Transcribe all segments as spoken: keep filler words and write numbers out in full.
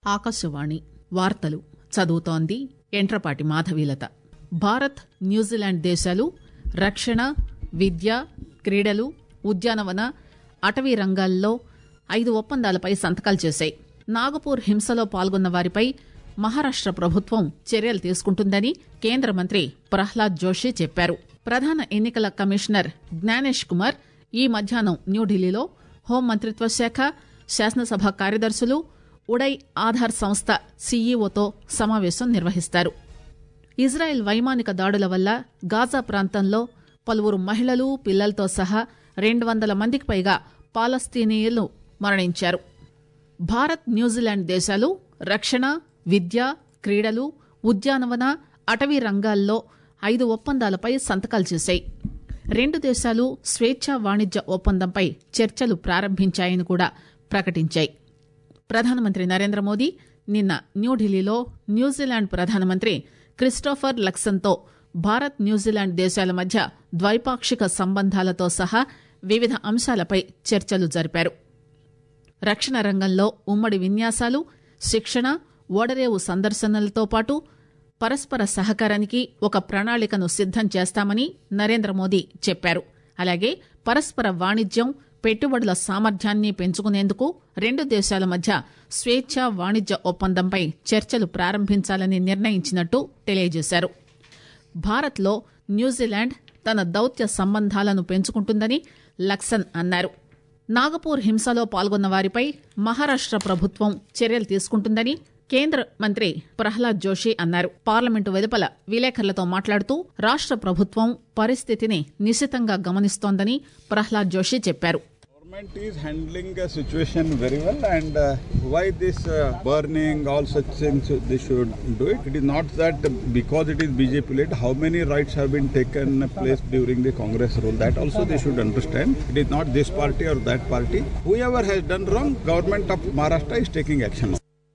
ఆకాశవాణి వార్తలు చదువుతోంది ఎంట్రపాటి మాధవీలత. భారత్ న్యూజిలాండ్ దేశాలు రక్షణ, విద్య, క్రీడలు, ఉద్యానవన, అటవీ రంగాల్లో ఐదు ఒప్పందాలపై సంతకాలు చేశాయి. నాగపూర్ హింసలో పాల్గొన్న వారిపై మహారాష్ట ప్రభుత్వం చర్యలు తీసుకుంటుందని కేంద్ర మంత్రి ప్రహ్లాద్ జోషి చెప్పారు. ప్రధాన ఎన్నికల కమిషనర్ జ్ఞానేష్ కుమార్ ఈ మధ్యాహ్నం న్యూఢిల్లీలో హోంమంత్రిత్వ శాఖ, శాసనసభ కార్యదర్శులు, ఉడయ్ ఆధార్ సంస్థ సీఈఓతో సమావేశం నిర్వహిస్తారు. ఇజ్రాయెల్ వైమానిక దాడుల వల్ల గాజా ప్రాంతంలో పలువురు మహిళలు, పిల్లలతో సహా రెండు వందల మందికి పైగా పాలస్తీనియులు మరణించారు. భారత్ న్యూజిలాండ్ దేశాలు రక్షణ, విద్య, క్రీడలు, ఉద్యానవన, అటవీ రంగాల్లో ఐదు ఒప్పందాలపై సంతకాలు చేశాయి. రెండు దేశాలు స్వేచ్ఛా వాణిజ్య ఒప్పందంపై చర్చలు ప్రారంభించాయని కూడా ప్రకటించాయి. ప్రధానమంత్రి నరేంద్ర మోదీ నిన్న న్యూఢిల్లీలో న్యూజిలాండ్ ప్రధానమంత్రి క్రిస్టోఫర్ లక్సన్తో భారత్ న్యూజిలాండ్ దేశాల మధ్య ద్వైపాక్షిక సంబంధాలతో సహా వివిధ అంశాలపై చర్చలు జరిపారు. రక్షణ రంగంలో ఉమ్మడి విన్యాసాలు, శిక్షణ, ఓడరేవు సందర్శనలతో పాటు పరస్పర సహకారానికి ఒక ప్రణాళికను సిద్దం చేస్తామని నరేంద్ర మోదీ చెప్పారు. అలాగే పరస్పర వాణిజ్యం, పెట్టుబడుల సామర్థ్యాన్ని పెంచుకునేందుకు రెండు దేశాల మధ్య స్వేచ్ఛా వాణిజ్య ఒప్పందంపై చర్చలు ప్రారంభించాలని నిర్ణయించినట్టు తెలియజేశారు. భారత్లో న్యూజిలాండ్ తన దౌత్య సంబంధాలను పెంచుకుంటుందని లక్సన్ అన్నారు. నాగపూర్ హింసలో పాల్గొన్న వారిపై మహారాష్ట ప్రభుత్వం చర్యలు తీసుకుంటుందని కేంద్ర మంత్రి ప్రహ్లాద్ జోషి అన్నారు. పార్లమెంటు వెలుపల విలేకరులతో మాట్లాడుతూ రాష్ట ప్రభుత్వం పరిస్థితిని నిశితంగా గమనిస్తోందని ప్రహ్లాద్ జోషి చెప్పారు. Government is handling a situation very well, and uh, why this uh, burning, all such things they should do it. It is not that because it is B J P led, how many rights have been taken place during the Congress rule. That also they should understand. It is not this party or that party. Whoever has done wrong, government of Maharashtra is taking action.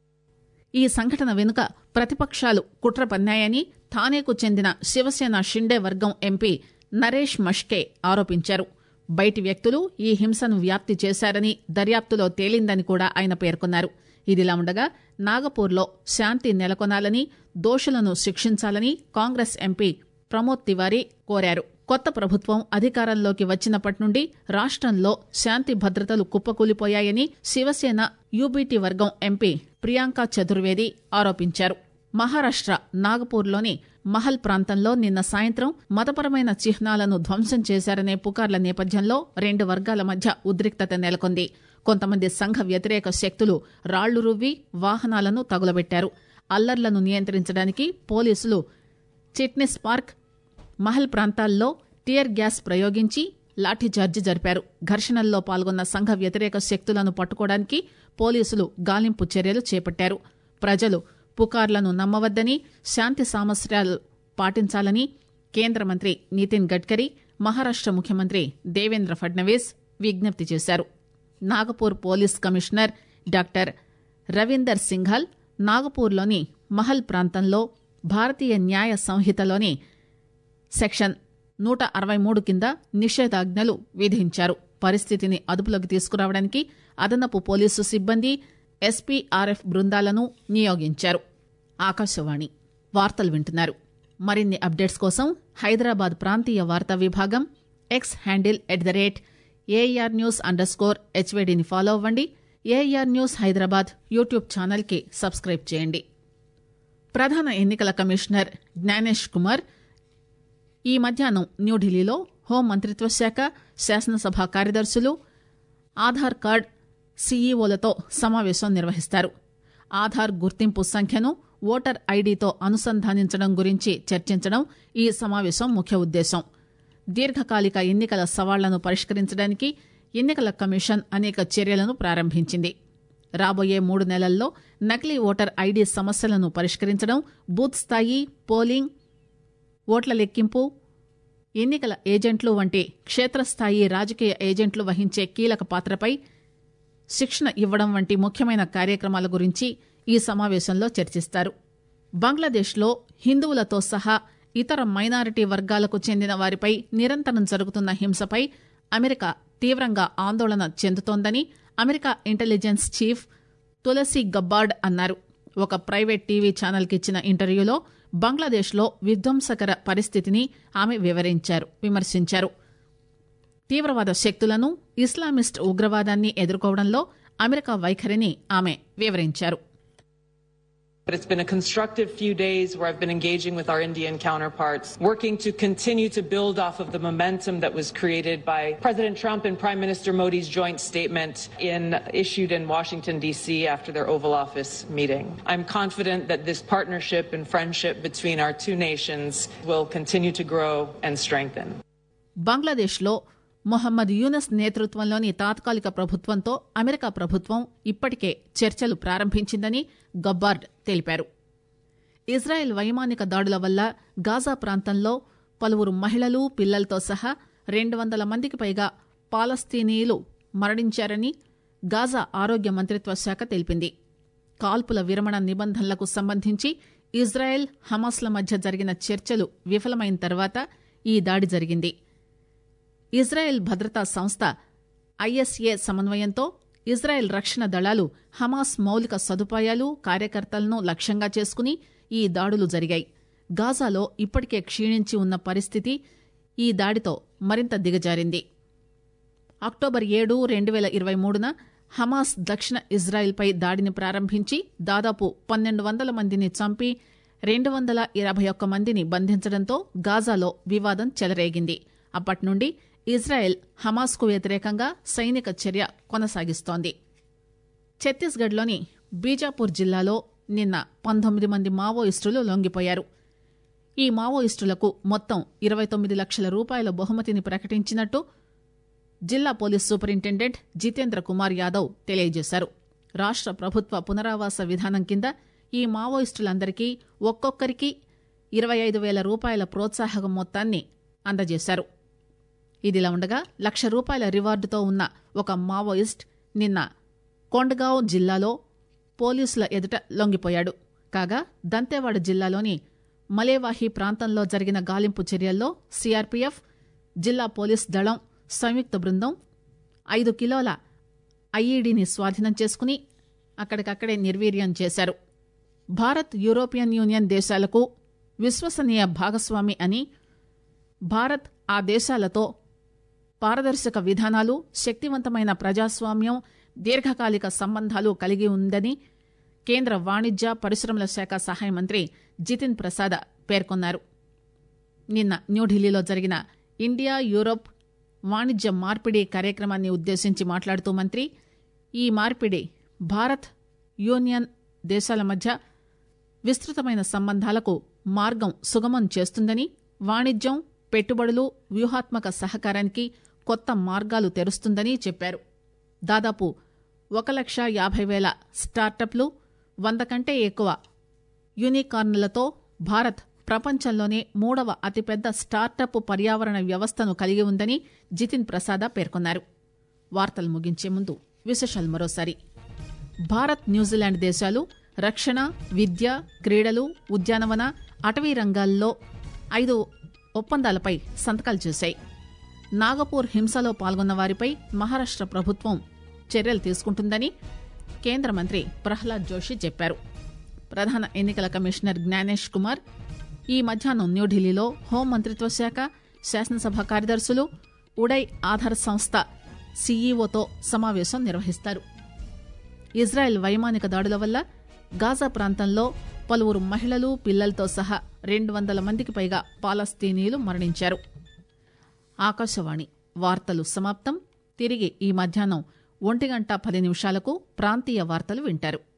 ఈ సంఘటన వెనుక ప్రతిపక్షాలు కుట్ర పన్నాయని థానేకు చెందిన శివసేన షిండే వర్గం MP Naresh మష్కే ఆరోపించారు. బయటి వ్యక్తులు ఈ హింసను వ్యాప్తి చేశారని దర్యాప్తులో తేలిందని కూడా ఆయన పేర్కొన్నారు. ఇదిలా ఉండగా నాగపూర్లో శాంతి నెలకొనాలని, దోషులను శిక్షించాలని కాంగ్రెస్ ఎంపీ ప్రమోద్ తివారీ కోరారు. కొత్త ప్రభుత్వం అధికారంలోకి వచ్చినప్పటి నుండి రాష్టంలో శాంతి భద్రతలు కుప్పకూలిపోయాయని శివసేన యూబీటీ వర్గం ఎంపీ ప్రియాంక చతుర్వేది ఆరోపించారు. మహారాష్ట నాగపూర్లోని మహల్ ప్రాంతంలో నిన్న సాయంత్రం మతపరమైన చిహ్నాలను ధ్వంసం చేశారనే పుకార్ల నేపథ్యంలో రెండు వర్గాల మధ్య ఉద్రిక్తత నెలకొంది. కొంతమంది సంఘ వ్యతిరేక శక్తులు రాళ్లు రువ్వి వాహనాలను తగులబెట్టారు. అల్లర్లను నియంత్రించడానికి పోలీసులు చిట్నిస్ పార్క్, మహల్ ప్రాంతాల్లో టియర్ గ్యాస్ ప్రయోగించి లాఠీచార్జి జరిపారు. ఘర్షణల్లో పాల్గొన్న సంఘ వ్యతిరేక శక్తులను పట్టుకోవడానికి పోలీసులు గాలింపు చర్యలు చేపట్టారు. ప్రజలు పుకార్లను నమ్మవద్దని, శాంతి సామస్యాలు పాటించాలని కేంద్ర మంత్రి నితిన్ గడ్కరీ, మహారాష్ట ముఖ్యమంత్రి దేవేంద్ర ఫడ్నవీస్ విజ్ఞప్తి చేశారు. Nagpur police commissioner doctor Ravinder Singhal నాగపూర్లోని మహల్ ప్రాంతంలో భారతీయ న్యాయ సంహితలోని సెక్షన్ నూట అరవై మూడు కింద నిషేధాజ్ఞలు విధించారు. పరిస్థితిని అదుపులోకి తీసుకురావడానికి అదనపు పోలీసు సిబ్బంది, ఎస్పీఆర్ఎఫ్ బృందాలను నియోగించారు. ఆకాశవాణి వార్తలు వింటున్నారు. మరిన్ని అప్డేట్స్ కోసం హైదరాబాద్ ప్రాంతీయ వార్తా విభాగం X handle at the rate AR news underscore స్కోర్ హెచ్వేడిని ఫాలో అవ్వండి. ఏఆర్ న్యూస్ హైదరాబాద్ యూట్యూబ్ ఛానల్కి సబ్స్క్రైబ్ చేయండి. ప్రధాన ఎన్నికల కమిషనర్ జ్ఞానేష్ కుమార్ ఈ మధ్యాహ్నం న్యూఢిల్లీలో హోంమంత్రిత్వ శాఖ, శాసనసభ కార్యదర్శులు, ఆధార్ కార్డ్ సీఈఓలతో సమావేశం నిర్వహిస్తారు. ఆధార్ గుర్తింపు సంఖ్యను ఓటర్ ఐడీతో అనుసంధానించడం గురించి చర్చించడం ఈ సమావేశం ముఖ్య ఉద్దేశం. దీర్ఘకాలిక ఎన్నికల సవాళ్లను పరిష్కరించడానికి ఎన్నికల కమిషన్ అనేక చర్యలను ప్రారంభించింది. రాబోయే మూడు నెలల్లో నకిలీ ఓటర్ ఐడీ సమస్యలను పరిష్కరించడం, బూత్ స్థాయి పోలింగ్, ఓట్ల లెక్కింపు, ఎన్నికల ఏజెంట్లు వంటి క్షేత్రస్థాయి రాజకీయ ఏజెంట్లు వహించే కీలక పాత్రపై శిక్షణ ఇవ్వడం వంటి ముఖ్యమైన కార్యక్రమాల గురించి ఈ సమావేశంలో చర్చిస్తారు. బంగ్లాదేశ్లో హిందువులతో సహా ఇతర మైనారిటీ వర్గాలకు చెందిన వారిపై నిరంతరం జరుగుతున్న హింసపై అమెరికా తీవ్రంగా ఆందోళన చెందుతోందని America intelligence chief Tulsi Gabbard అన్నారు. ఒక ప్రైవేట్ టీవీ ఛానల్కి ఇచ్చిన ఇంటర్వ్యూలో బంగ్లాదేశ్లో విధ్వంసకర పరిస్థితిని ఆమె వివరించారు విమర్శించారు. తీవ్రవాద శక్తులను, ఇస్లామిస్ట్ ఉగ్రవాదాన్ని ఎదుర్కోవడంలో అమెరికా వైఖరిని ఆమె వివరించారు. But it's been a constructive few days where I've been engaging with our Indian counterparts, working to continue to build off of the momentum that was created by President Trump and Prime Minister Modi's joint statement in, issued in Washington, D C after their Oval Office meeting. I'm confident that this partnership and friendship between our two nations will continue to grow and strengthen. బంగ్లాదేశ్లో మొహమ్మద్ యూనస్ నేతృత్వంలోని తాత్కాలిక ప్రభుత్వంతో America ప్రభుత్వం ఇప్పటికే చర్చలు ప్రారంభించిందని Gabbard తెలిపారు. Israel వైమానిక దాడుల వల్ల గాజా ప్రాంతంలో పలువురు మహిళలు, పిల్లలతో సహా రెండు వందల మందికి పైగా పాలస్తీనీయులు మరణించారని గాజా ఆరోగ్య మంత్రిత్వ శాఖ తెలిపింది. కాల్పుల విరమణ నిబంధనలకు సంబంధించి ఇజ్రాయెల్, హమాస్ల మధ్య జరిగిన చర్చలు విఫలమైన తర్వాత ఈ దాడి జరిగింది. ఇజ్రాయెల్ భద్రతా సంస్థ ఐఎస్ఏ సమన్వయంతో ఇజ్రాయెల్ రక్షణ దళాలు హమాస్ మౌలిక సదుపాయాలు, కార్యకర్తలను లక్ష్యంగా చేసుకుని ఈ దాడులు జరిగాయి. గాజాలో ఇప్పటికే క్షీణించి ఉన్న పరిస్థితి ఈ దాడితో మరింత దిగజారింది. అక్టోబర్ ఏడు రెండు వేల ఇరవై మూడున హమాస్ దక్షిణ ఇజ్రాయెల్పై దాడిని ప్రారంభించి దాదాపు పన్నెండు వందల మందిని చంపి రెండు వందల ఇరవై ఒక్క మందిని బంధించడంతో గాజాలో వివాదం చెలరేగింది. అప్పటి నుండి ఇజ్రాయెల్ హమాస్కు వ్యతిరేకంగా సైనిక చర్య కొనసాగిస్తోంది. ఛత్తీస్గఢ్లోని బీజాపూర్ జిల్లాలో నిన్న పంతొమ్మిది మంది మావోయిస్టులు లొంగిపోయారు. ఈ మావోయిస్టులకు మొత్తం ఇరవై తొమ్మిది లక్షల రూపాయల బహుమతిని ప్రకటించినట్టు జిల్లా పోలీస్ సూపరింటెండెంట్ జితేంద్ర కుమార్ యాదవ్ తెలియజేశారు. రాష్ట ప్రభుత్వ పునరావాస విధానం కింద ఈ మావోయిస్టులందరికీ ఒక్కొక్కరికి ఇరవై ఐదు వేల రూపాయల ప్రోత్సాహక మొత్తాన్ని అందజేశారు. ఇదిలా ఉండగా లక్ష రూపాయల రివార్డుతో ఉన్న ఒక మావోయిస్ట్ నిన్న కొండగావ్ జిల్లాలో పోలీసుల ఎదుట లొంగిపోయాడు. కాగా దంతేవాడ జిల్లాలోని మలేవాహి ప్రాంతంలో జరిగిన గాలింపు చర్యల్లో సీఆర్పీఎఫ్, జిల్లా పోలీస్ దళం సంయుక్త బృందం ఐదు కిలోల ఐఈడీని స్వాధీనం చేసుకుని అక్కడికక్కడే నిర్వీర్యం చేశారు. భారత్ యూరోపియన్ యూనియన్ దేశాలకు విశ్వసనీయ భాగస్వామి అని, భారత్ ఆ దేశాలతో పారదర్శక విధానాలు, శక్తివంతమైన ప్రజాస్వామ్యం, దీర్ఘకాలిక సంబంధాలు కలిగి ఉందని కేంద్ర వాణిజ్య పరిశ్రమల శాఖ సహాయ మంత్రి జితిన్ ప్రసాద్ పేర్కొన్నారు. నిన్న న్యూఢిల్లీలో జరిగిన ఇండియా యూరోప్ వాణిజ్య మార్పిడి కార్యక్రమాన్ని ఉద్దేశించి మాట్లాడుతూ మంత్రి ఈ మార్పిడి భారత్ యూనియన్ దేశాల మధ్య విస్తృతమైన సంబంధాలకు మార్గం సుగమం చేస్తుందని, వాణిజ్యం, పెట్టుబడులు, వ్యూహాత్మక సహకారానికి కొత్త మార్గాలు తెరుస్తుందని చెప్పారు. దాదాపు ఒక లక్ష యాభై వేల స్టార్టప్లు, వంద కంటే ఎక్కువ యూనికార్న్లతో భారత్ ప్రపంచంలోనే మూడవ అతిపెద్ద స్టార్టప్ పర్యావరణ వ్యవస్థను కలిగి ఉందని జితిన్ ప్రసాద పేర్కొన్నారు. వార్తలు ముగించే ముందు విశేషాలు మరోసారి. భారత్, న్యూజిలాండ్ దేశాలు రక్షణ, విద్య, క్రీడలు, ఉద్యానవన, అటవీ రంగాల్లో ఐదు ఒప్పందాలపై సంతకాలు చేశాయి. నాగపూర్ హింసలో పాల్గొన్న వారిపై మహారాష్ట ప్రభుత్వం చర్యలు తీసుకుంటుందని కేంద్ర మంత్రి ప్రహ్లాద్ జోషి చెప్పారు. ప్రధాన ఎన్నికల కమిషనర్ జ్ఞానేష్ కుమార్ ఈ మధ్యాహ్నం న్యూఢిల్లీలో హోంమంత్రిత్వ శాఖ, శాసనసభ కార్యదర్శులు, ఉడయ్ ఆధార్ సంస్థ సీఈఓతో సమావేశం నిర్వహిస్తారు. ఇజ్రాయెల్ వైమానిక దాడుల వల్ల గాజా ప్రాంతంలో పలువురు మహిళలు, పిల్లలతో సహా రెండు వందల మందికి పైగా పాలస్తీనీయులు మరణించారు. ఆకాశవాణి వార్తలు సమాప్తం. తిరిగి ఈ మధ్యాహ్నం ఒంటి గంట పది నిమిషాలకు ప్రాంతీయ వార్తలు వింటారు.